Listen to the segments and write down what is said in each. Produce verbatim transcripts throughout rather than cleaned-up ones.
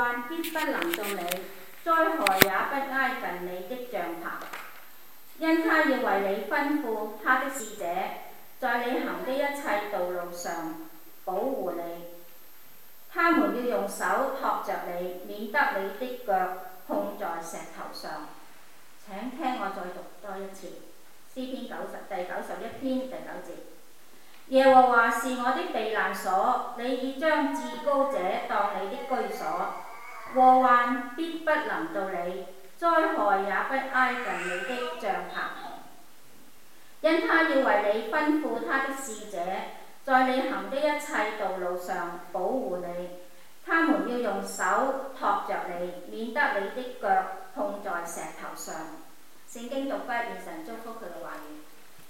患必不臨到你，災害也不挨近你的帳棚，因他要為你吩咐他的使者，在你行的一切道路上保護你。他們要用手托着你，免得你的腳碰在石頭上。請聽我再讀多一次詩篇九十第九十一篇第九節。耶和華是我的避難所，你已將至高者當你的居所。禍患必不臨到你，災害也不挨近你的帳棚，因他要為你吩咐他的使者，在你行的一切道路上保護你。他們要用手托着你，免得你的腳碰在石頭上。聖經讀畢，願神祝福佢嘅話語。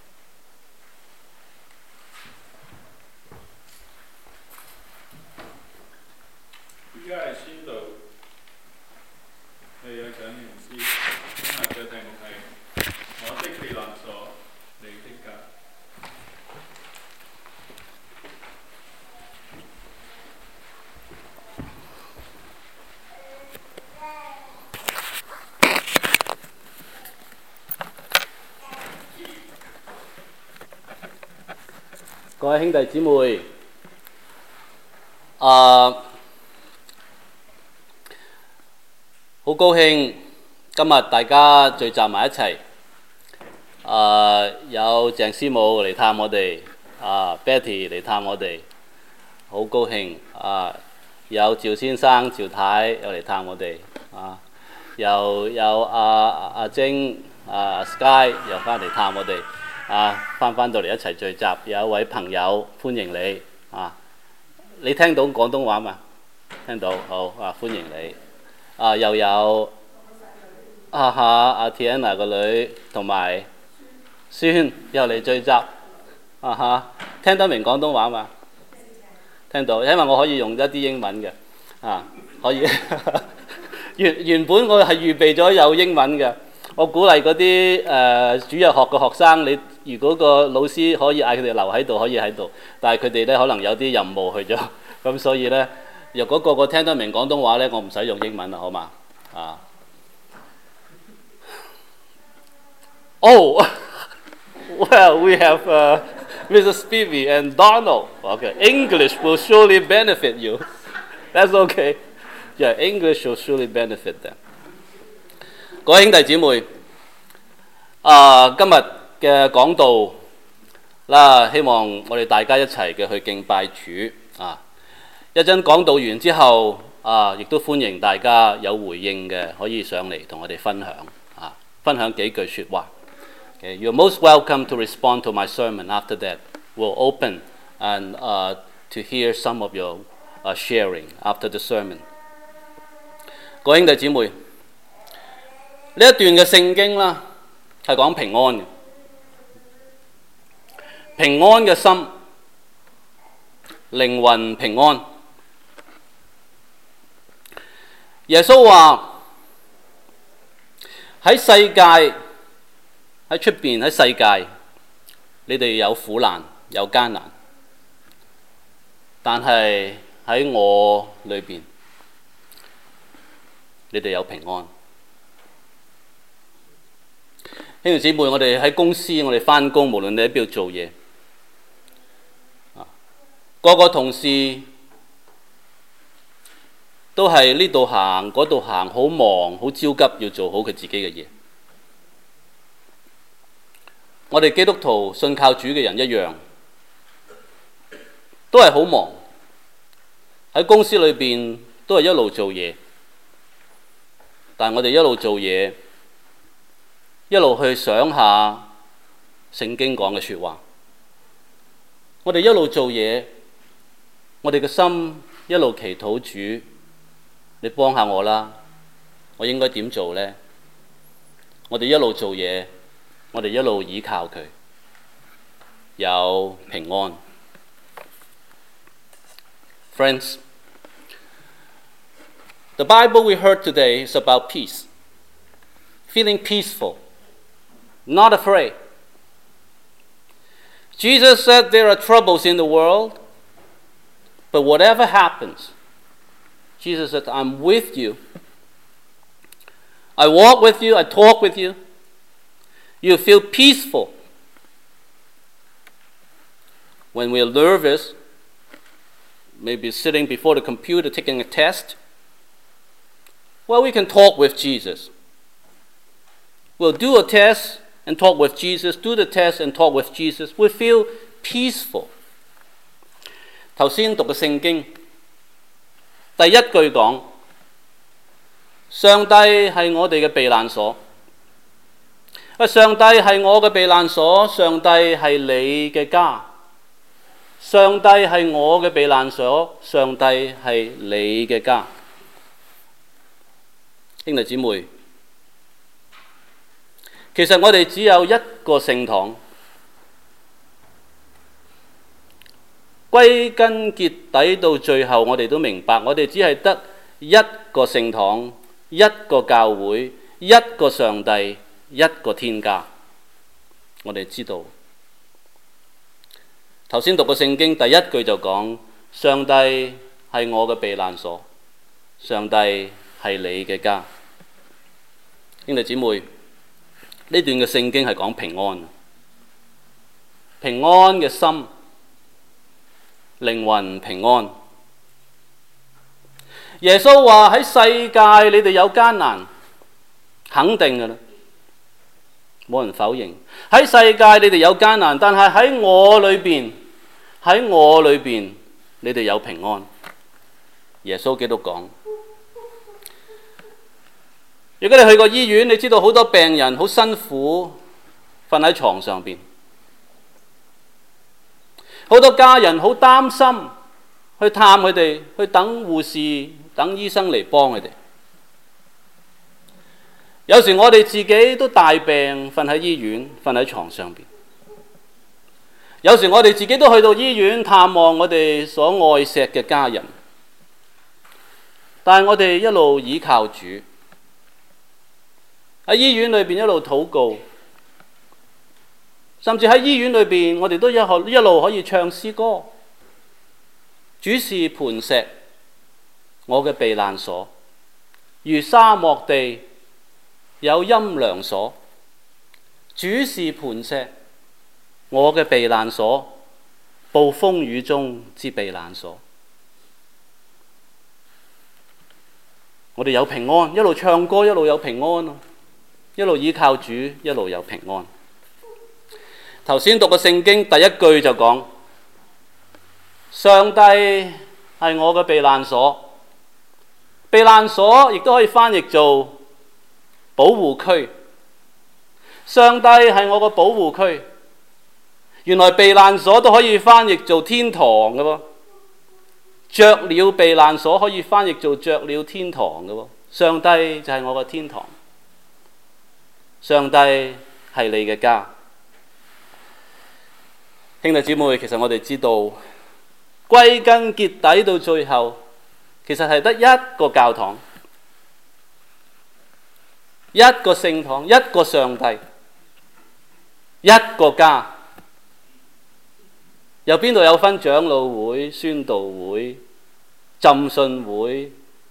依家係宣道，係有講完詩，今日嘅題目係我的避難所，你的家。 各位兄弟姊妹，啊、uh,，好高興今日大家聚集埋一齊。啊、uh, 有鄭師母嚟探我哋，啊、uh, Betty 嚟探我哋，好高興。啊、uh, 有趙先生、趙太又嚟探我哋，啊、uh, 又有阿阿晶、阿 Sky 又翻嚟探我哋。啊，翻翻到嚟一齊聚集，有一位朋友歡迎你啊！你聽到廣東話嘛？聽到，好啊，歡迎你。啊，又有啊哈阿 Tiana 個女同埋孫又嚟聚集，啊哈，聽得明廣東話嘛？聽到，因為我可以用一啲英文嘅，啊，可以。原原本我係預備咗有英文嘅。我鼓勵嗰啲誒主日學嘅學生，你如果個老師可以嗌佢哋留喺度，可以喺度。但係佢哋咧可能有啲任務去咗，咁所以咧，若果個個聽得明廣東話咧，我唔使用英文啦，好嘛？啊。Oh, well, we have uh, Missus Phoebe and Donald. Okay, English will surely benefit you. That's okay. Yeah, English will surely benefit them. 各位兄弟姊妹，啊，今日嘅講道啦，希望我哋大家一齊嘅去敬拜主啊！一陣講道完之後，啊，亦都歡迎大家有回應嘅，可以上嚟同我哋分享啊，分享幾句説話。Okay, you're most welcome to respond to my sermon after that. We'll open and uh, to hear some of your uh, sharing after the sermon. 各位兄弟姊妹。呢一段嘅聖經啦，係講平安嘅，平安嘅心，靈魂平安。耶穌話喺世界喺出邊喺世界，你哋有苦難有艱難，但係喺我裏邊，你哋有平安。兄弟姊妹，我哋喺公司，我哋返工，無論你喺邊度做嘢，啊，個個同事都係呢度行嗰度行，好忙，好焦急，要做好佢自己嘅嘢。我哋基督徒信靠主嘅人一樣，都係好忙，喺公司裏邊都係一路做嘢，但係我哋一路做嘢。一路去想下聖經講嘅説話，我哋一路做嘢，我哋嘅心一路祈禱主，你幫下我啦，我應該點做呢？我哋一路做嘢，我哋一路倚靠佢，有平安。Friends, the Bible we heard today is about peace, feeling peaceful.Not afraid. Jesus said there are troubles in the world, but whatever happens, Jesus said, I'm with you. I walk with you, I talk with you. You feel peaceful. When we are nervous, maybe sitting before the computer taking a test, well, we can talk with Jesus. We'll do a test and talk with Jesus, do the test and talk with Jesus. We feel peaceful. 頭先讀嘅聖經，第一句講，上帝係我哋嘅避難所。上帝係我嘅避難所，上帝係你嘅家。上帝係我嘅避難所，上帝係你嘅家。兄弟姊妹，其實我哋只有一個聖堂。歸根結底到最後，我哋都明白，我哋只係得一個聖堂、一個教會、一個上帝、一個天家。我哋知道，頭先讀嘅聖經第一句就講：上帝係我嘅避難所，上帝係你嘅家。兄弟姊妹，呢段嘅聖經係講平安，平安嘅心。靈魂平安。耶穌話喺世界你哋有艱難，肯定㗎啦，冇人否認。喺世界你哋有艱難，但係喺我裏邊，喺我裏邊你哋有平安。耶穌基督講。如果你去過醫院，你知道好多病人好辛苦，瞓喺床上邊。好多家人好擔心，去探佢哋，去等護士、等醫生嚟幫佢哋。有時我哋自己都大病，瞓喺醫院，瞓喺床上邊。有時我哋自己都去到醫院探望我哋所愛錫嘅家人，但係我哋一路倚靠主，喺醫院裏邊一路禱告。甚至喺醫院裏邊，我哋都一一路可以唱詩歌。主是磐石，我嘅避難所，如沙漠地有陰涼所。主是磐石，我嘅避難所，暴風雨中之避難所。我哋有平安，一路唱歌，一路有平安，一路依靠主，一路有平安。頭先讀嘅聖經第一句就講：上帝係我嘅避難所。避難所亦都可以翻譯做保護區。上帝係我嘅保護區。原來避難所都可以翻譯做天堂嘅喎。雀鳥避難所可以翻譯做雀鳥天堂嘅喎。上帝就係我嘅天堂。上帝係你嘅家。兄弟姊妹，其實我哋知道，歸根結底到最後，其實係得一個教堂、一個聖堂、一個上帝、一個家。有邊度有分長老會、宣道會、浸信會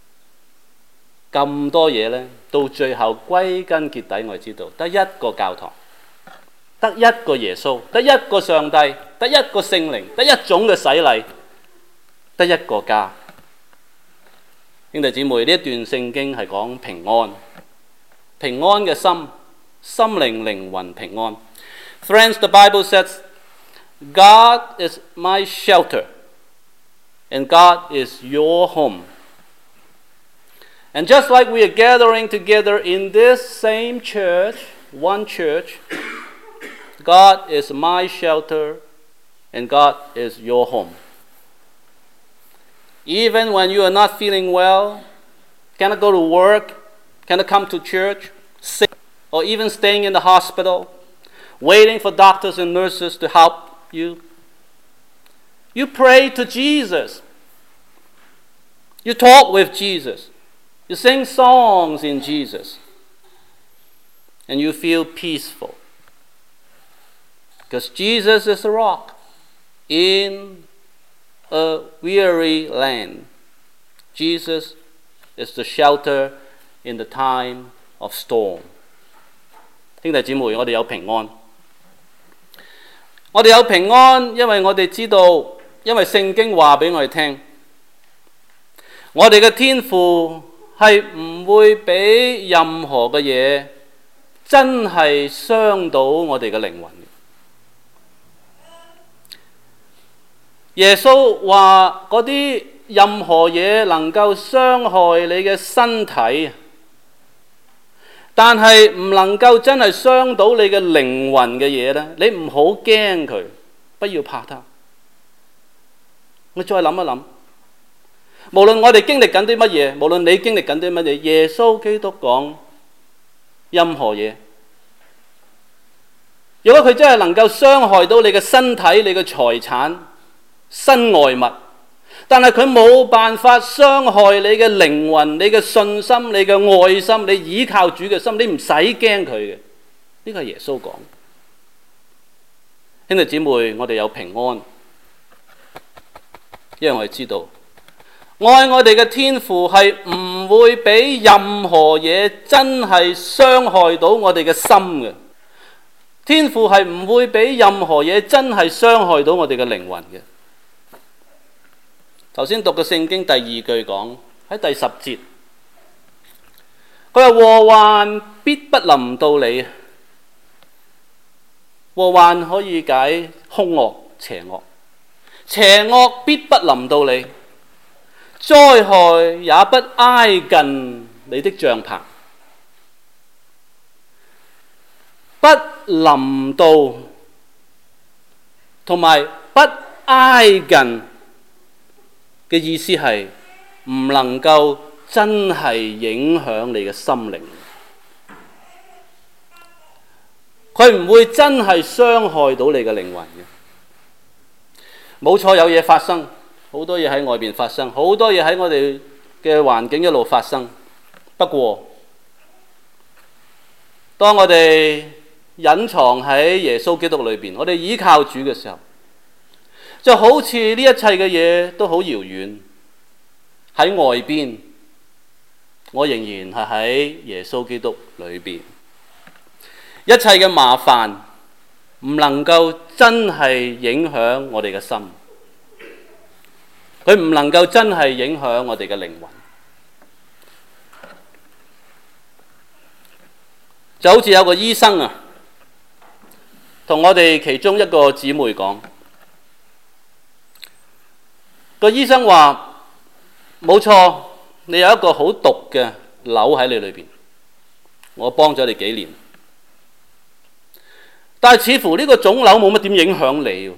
咁多嘢呢？到最後歸根結底，我哋知道得一個教堂。得一個耶穌，得一個上帝，得一個聖靈，得一種嘅洗禮，得一個家。兄弟姊妹，呢一段聖經係講平安，平安嘅心，心靈靈魂平安。Friends, the Bible says, God is my shelter, and God is your home. And just like we are gathering together in this same church, one church, God is my shelter, and God is your home. Even when you are not feeling well, cannot go to work, cannot come to church, sick, or even staying in the hospital, waiting for doctors and nurses to help you, you pray to Jesus. You talk with Jesus. You sing songs in Jesus. And you feel peaceful. Because Jesus is a rock in a weary land. Jesus is the shelter in the time of storm。兄弟姊妹，我哋有平安。我哋有平安，因為我哋知道，因為聖經話俾我哋聽，我哋嘅天父係唔會俾任何嘅嘢真係傷到我哋嘅靈魂。耶穌話嗰啲任何嘢能夠傷害你嘅身體，但係唔能夠真係傷到你嘅靈魂嘅嘢呢，你唔好驚佢，不要怕他。我再諗一諗，無論我哋經歷緊啲乜嘢，無論你經歷緊啲乜嘢，耶穌基督講任何嘢，如果佢真係能夠傷害到你嘅身體、你嘅財產、身外物，但係佢冇辦法傷害你嘅靈魂、你嘅信心、你嘅愛心、你倚靠主嘅心，你唔使驚佢嘅。呢個係耶穌講。兄弟姊妹，我哋有平安，因為我哋知道愛我哋嘅天父係唔會俾任何嘢真係傷害到我哋嘅心嘅。天父係唔會俾任何嘢真係傷害到我哋嘅靈魂嘅。頭先讀嘅聖經第二句講喺第十節，佢話禍患必不臨到你。禍患可以解兇惡、邪惡，邪惡必不臨到你，災害也不挨近你的帳棚。不臨到同埋不挨近嘅意思係唔能夠真係影響你嘅心靈，佢唔會真係傷害到你嘅靈魂嘅。冇錯，有嘢發生，好多嘢喺外邊發生，好多嘢喺我哋嘅環境一路發生。不過，當我哋隱藏喺耶穌基督裏邊，我哋依靠主嘅時候，就好似呢一切嘅嘢都好遙遠，喺外邊，我仍然係喺耶穌基督裏邊。一切嘅麻煩唔能夠真係影響我哋嘅心，佢唔能夠真係影響我哋嘅靈魂。就好似有個醫生啊，同我哋其中一個姊妹講，個醫生話冇錯，你有一個好毒嘅瘤喺你裏邊，我幫咗你幾年，但係似乎呢個腫瘤冇乜點影響你，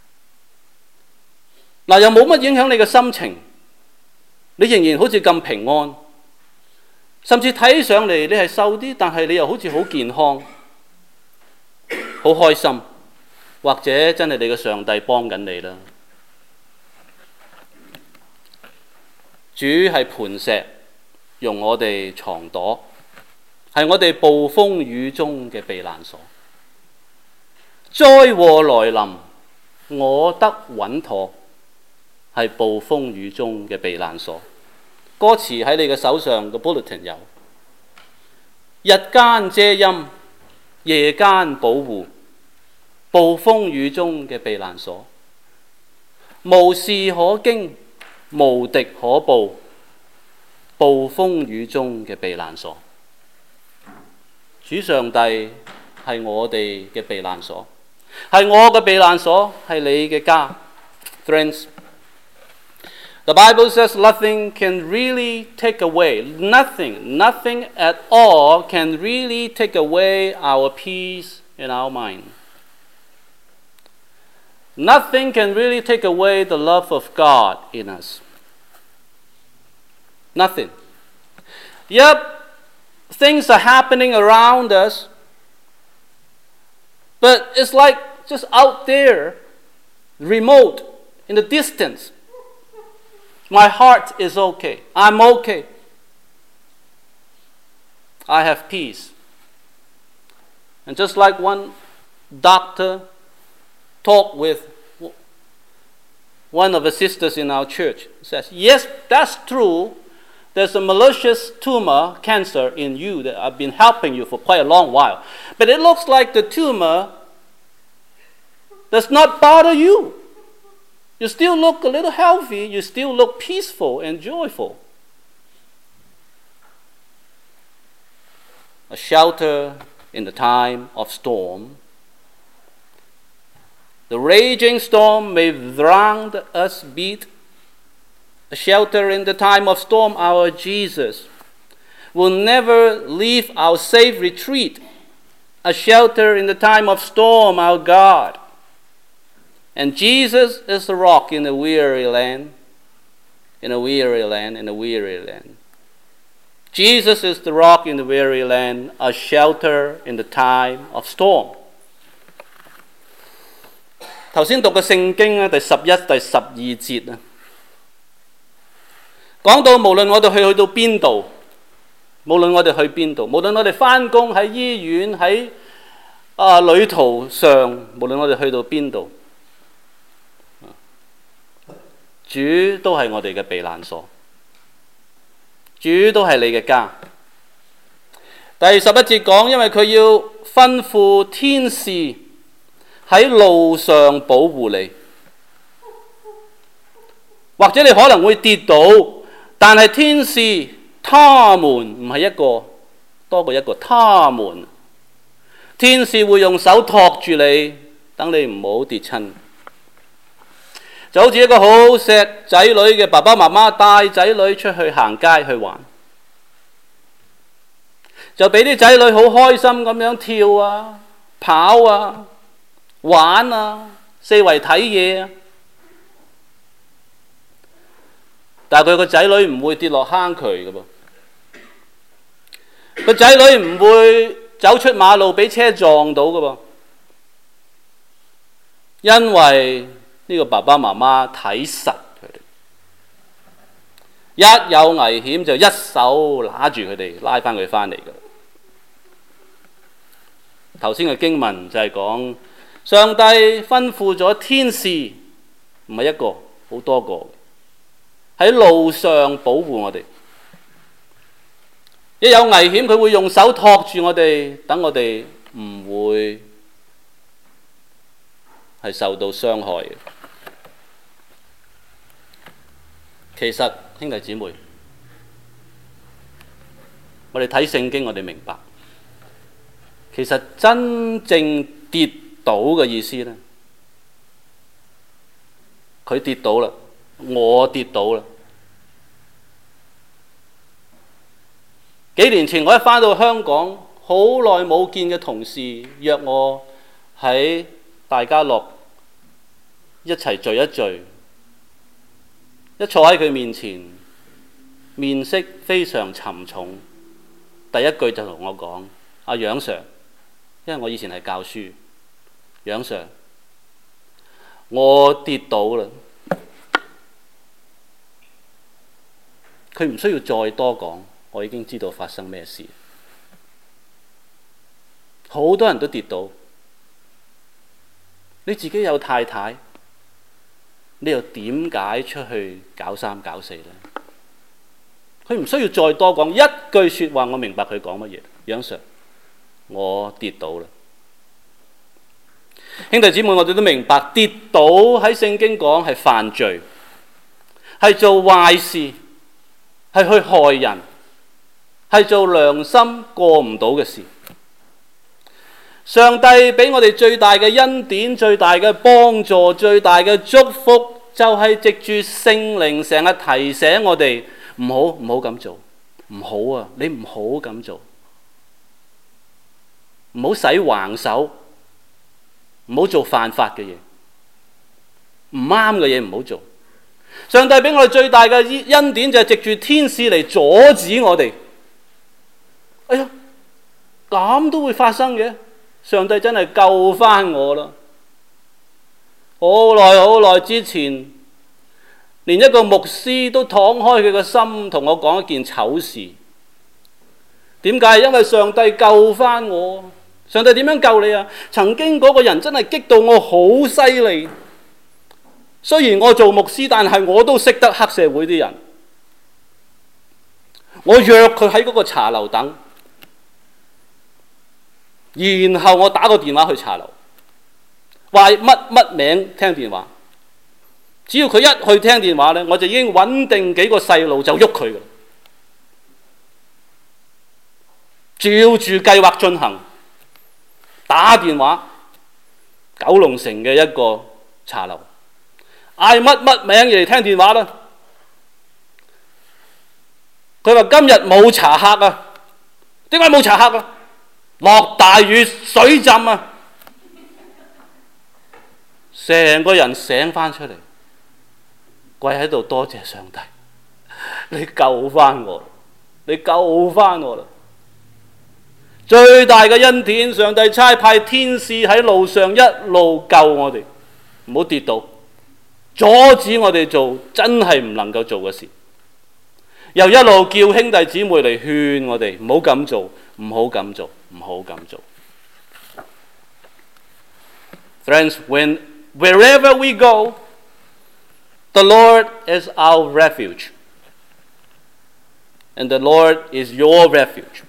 嗱又冇乜影響你嘅心情，你仍然好似咁平安，甚至睇上嚟你係瘦啲，但係你又好似好健康，好開心，或者真係你嘅上帝幫緊你啦。主係磐石，容我哋藏躲，係我哋暴風雨中嘅避難所。災禍來臨，我得穩妥，係暴風雨中嘅避難所。歌詞喺你嘅手上嘅 bulletin 有，日間遮陰，夜間保護，暴風雨中嘅避難所，無事可驚，無敵可怖，暴風雨中嘅避難所。主上帝係我哋嘅避難所，係我嘅避難所，係你嘅家。Friends, the Bible says nothing can really take away, nothing, nothing at all can really take away our peace in our mind. Nothing can really take away the love of God in us. Nothing. Yep, things are happening around us, but it's like just out there, remote, in the distance. My heart is okay. I'm okay. I have peace. And just like one doctor talked with one of the sisters in our church, says, yes, that's true, there's a malicious tumor, cancer in you that I've been helping you for quite a long while. But it looks like the tumor does not bother you. You still look a little healthy. You still look peaceful and joyful. A shelter in the time of storm. The raging storm may round us beat. A shelter in the time of storm, our Jesus will never leave our safe retreat. A shelter in the time of storm, our God. And Jesus is the rock in a weary land, in a weary land, in a weary land. Jesus is the rock in the weary land, a shelter in the time of storm. 頭先讀嘅聖經咧，第十一、第十二節啊，講到無論我哋去去到邊度，無論我哋去邊度，無論我哋返工喺醫院喺啊旅途上，無論我哋去到邊度。主都係我哋嘅避難所，主都係你嘅家。第十一節講，因為佢要吩咐天使喺路上保護你，或者你可能會跌倒，但係天使他們唔係一個多過一個，他們天使會用手托住你，等你唔好跌親。就好似一個好錫仔女嘅爸爸媽媽帶仔女出去行街去玩，就俾啲仔女好開心咁樣跳啊、跑啊、玩啊、四圍睇嘢啊。但係佢個仔女唔會跌落坑渠嘅噃，個仔女唔會走出馬路俾車撞到嘅噃，因為呢個爸爸媽媽睇實佢哋，一有危險就一手拿住佢哋，拉翻佢翻嚟㗎。頭先嘅經文就係講上帝吩咐咗天使，唔係一個，好多個，喺路上保護我哋。一有危險，佢會用手托住我哋，等我哋唔會係受到傷害嘅。其實兄弟姊妹，我哋睇聖經，我哋明白，其實真正跌倒嘅意思呢，佢跌倒啦，我跌倒啦。幾年前我一返到香港，好耐冇見嘅同事約我喺大家樂一齊聚一聚。一坐喺佢面前，面色非常沉重。第一句就同我講：阿楊 Sir， 因為我以前係教書，楊 Sir， 我跌倒啦。佢唔需要再多講，我已經知道發生咩事。好多人都跌倒，你自己有太太。你又點解出去搞三搞四呢？佢唔需要再多講一句説話，我明白佢講乜嘢。楊 Sir， 我跌倒啦。兄弟姊妹，我哋都明白跌倒喺聖經講係犯罪，係做壞事，係去害人，係做良心過唔到嘅事。上帝俾我哋最大嘅恩典、最大嘅幫助、最大嘅祝福，就係藉住聖靈成日提醒我哋唔好唔好咁做，唔好啊！你唔好咁做，唔好使橫手，唔好做犯法嘅嘢，唔啱嘅嘢唔好做。上帝俾我哋最大嘅恩典就係藉住天使嚟阻止我哋。哎呀，咁都會發生嘅？上帝真係救翻我啦！好耐好耐之前，連一個牧師都敞開佢個心同我講一件醜事。點解？因為上帝救翻我。上帝點樣救你啊？曾經嗰個人真係激到我好犀利。雖然我做牧師，但係我都識得黑社會啲人。 我約佢喺嗰個茶樓等，然後我打個電話去茶樓，話乜乜名聽電話。只要佢一去聽電話呢，我就已經穩定幾個細路就喐佢㗎，照住計劃進行。打電話九龍城嘅一個茶樓，嗌乜乜名嚟聽電話啦。佢話今日冇茶客啊，點解冇茶客啊？落大雨水浸啊，成個人醒翻出嚟，跪喺度多謝上帝，你救翻我，你救翻我啦！最大嘅恩典，上帝差派天使喺路上一路救我哋，唔好跌倒，阻止我哋做真係唔能夠做嘅事，又一路叫兄弟姊妹嚟勸我哋唔好咁做，唔好咁做，唔好咁做。Friends, when wherever we go, the Lord is our refuge, and the Lord is your refuge.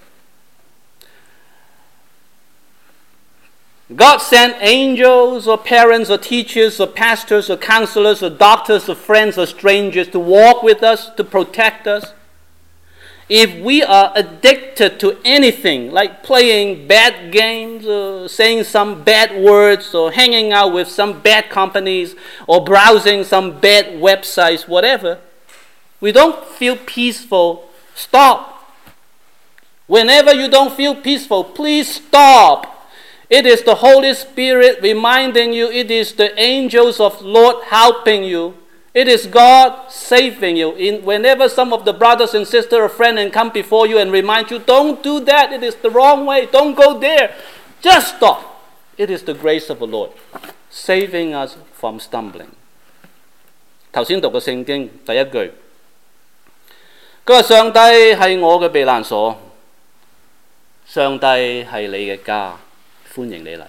God sent angels or parents or teachers or pastors or counselors or doctors or friends or strangers to walk with us, to protect us. If we are addicted to anything like playing bad games or saying some bad words or hanging out with some bad companies or browsing some bad websites, whatever, we don't feel peaceful, stop. Whenever you don't feel peaceful, please stop. It is the Holy Spirit reminding you. It is the angels of Lord helping you. It is God saving you. In, whenever some of the brothers and sisters or friends and come before you and remind you, don't do that. It is the wrong way. Don't go there. Just stop. It is the grace of the Lord saving us from stumbling. 頭先讀嘅聖經第一句，佢話上帝係我嘅避難所，上帝係你嘅家。歡迎你嚟。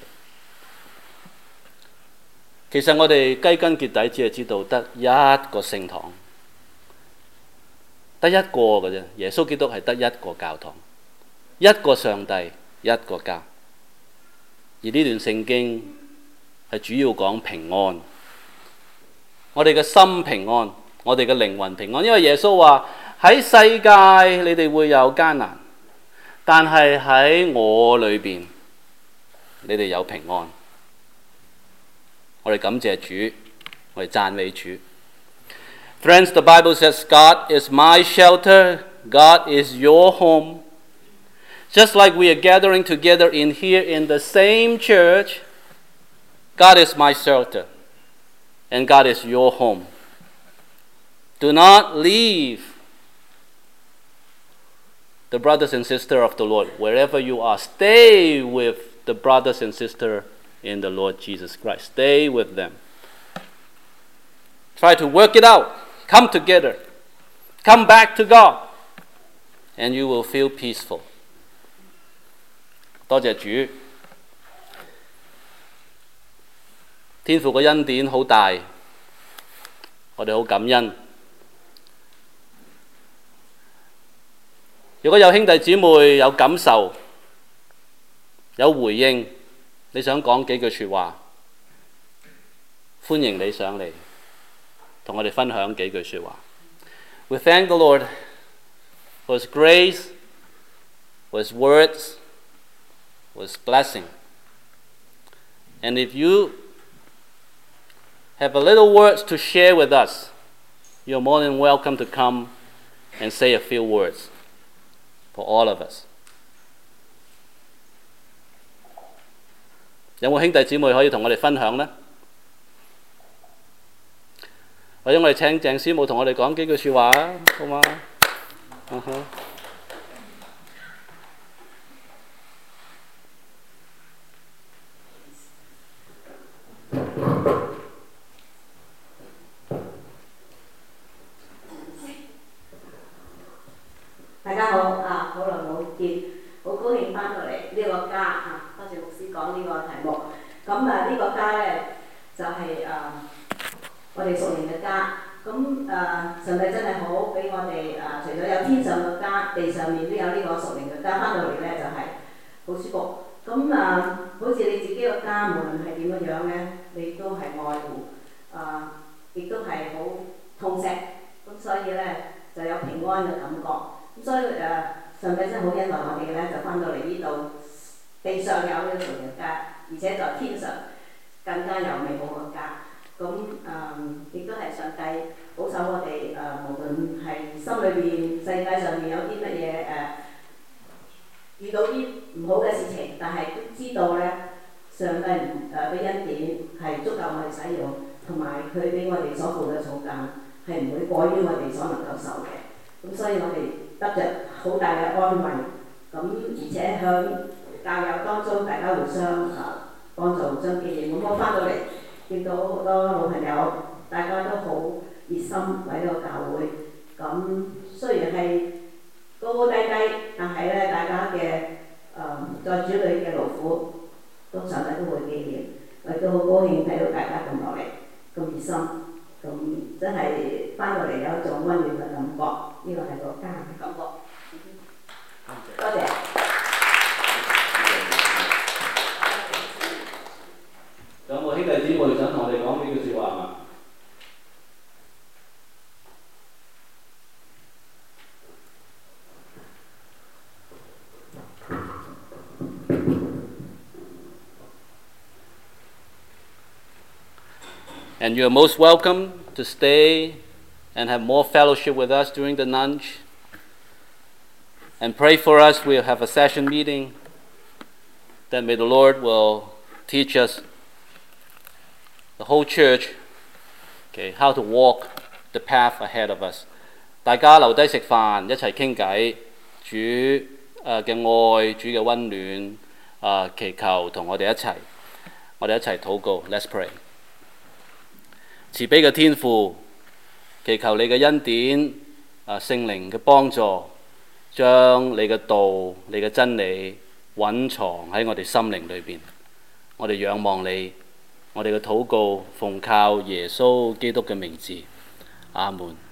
其實我哋歸根結底只係知道得一個聖堂，得一個嘅啫。耶穌基督係得一個教堂，一個上帝，一個家。而呢段聖經係主要講平安，我哋嘅心平安，我哋嘅靈魂平安。因為耶穌話喺世界你哋會有艱難，但係喺我裏邊。你哋有平安，我哋感謝主，我哋讚美主。Friends, the Bible says God is my shelter, God is your home. Just like we are gathering together in here in the same church, God is my shelter, and God is your home. Do not leave the brothers and sisters of the Lord wherever you are. Stay with the brothers and sisters in the Lord Jesus Christ. Stay with them. Try to work it out. Come together. Come back to God. And you will feel peaceful. 多謝主。天父嘅恩典好大，我哋好感恩。如果有兄弟姊妹有感受，有回應，你想講幾句説話，歡迎你上嚟同我哋分享幾句説話。We thank the Lord for His grace, for His words, for His blessing. And if you have a little words to share with us, you're more than welcome to come and say a few words for all of us. 有冇兄弟姊妹可以同我哋分享呢？或者我哋請鄭師母同我哋講幾句説話啊，好嗎？嗯哼。 大家好啊！好耐冇見，好高興翻到嚟呢個家啊！多謝牧師講呢個題目。咁啊，呢個家咧就係、是、誒、呃、我哋屬靈嘅家。 咁誒、呃、上帝真係好，俾我哋誒、呃、除咗有天上嘅家，地上面都有呢個屬靈嘅家，翻到嚟咧就係、是、好舒服。咁誒、呃、好似你自己個家，無論係點樣樣咧，你都係愛護，誒亦都係好痛錫，咁所以咧就有平安嘅感覺。咁所以誒、呃、上帝真係好恩待我哋咧，就翻到嚟呢度，地上有呢個屬靈家，而且在天上更加有美好嘅家。咁誒亦都係上帝保守我哋誒、呃，無論係心裏邊、世界上面有啲乜嘢誒，遇到啲唔好嘅事情，但係都知道咧，上帝誒嘅恩典係足夠我哋使用，同埋佢俾我哋所付嘅重擔係唔會過於我哋所能夠受嘅。咁所以我哋得着好大嘅安慰。咁而且向教友當中大家互相誒幫助、互相記念。咁我翻到嚟，見到好多老朋友，大家都好熱心為呢個教會。咁雖然係高高低低，但係咧大家嘅誒、呃、在主裏嘅勞苦，都上帝都會紀念。我亦都好高興睇到大家咁落嚟，咁熱心，咁真係翻到嚟有一種溫暖嘅感覺。呢個係個家嘅感覺。多謝。 有冇兄弟姊妹想同我哋講幾句説話嘛？And you are most welcome to stay and have more fellowship with us during the lunch. And pray for us. We'll have a session meeting. That may the Lord will teach us, the whole church, okay, how to walk the path ahead of us. 大家留低食飯，一齊傾偈，主誒嘅愛，主嘅溫暖，啊祈求同我哋一齊，我哋一齊禱告。Let's pray。慈悲嘅天父，祈求你嘅恩典，啊聖靈嘅幫助，將你嘅道、你嘅真理蘊藏喺我哋心靈裏邊。我哋仰望你，我哋嘅禱告奉靠耶穌基督嘅名字，阿門。